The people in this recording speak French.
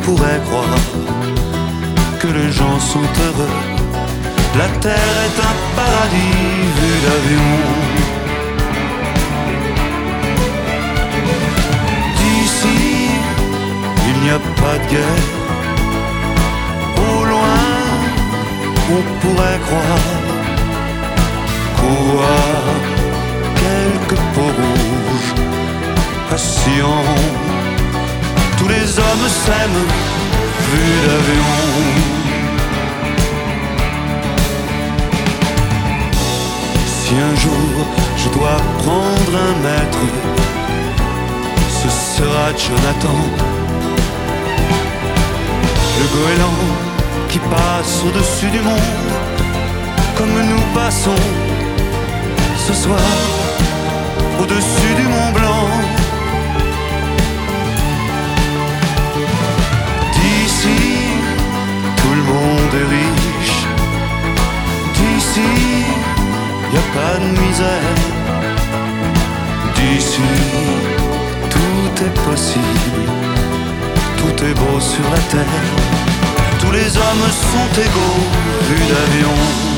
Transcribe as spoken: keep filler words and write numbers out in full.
pourrait croire que les gens sont heureux. La terre est un paradis vu d'avion. D'ici, il n'y a pas de guerre. Au loin, on pourrait croire courir quelques peaux rouges patients. Tous les hommes s'aiment vu d'avion. Si un jour je dois prendre un maître, ce sera Jonathan, le goéland qui passe au-dessus du monde, comme nous passons ce soir au-dessus du Mont Blanc. D'ici, tout le monde est riche. D'ici, y a pas de misère. D'ici, tout est possible. Tout est beau sur la terre. Tous les hommes sont égaux, vus d'avion.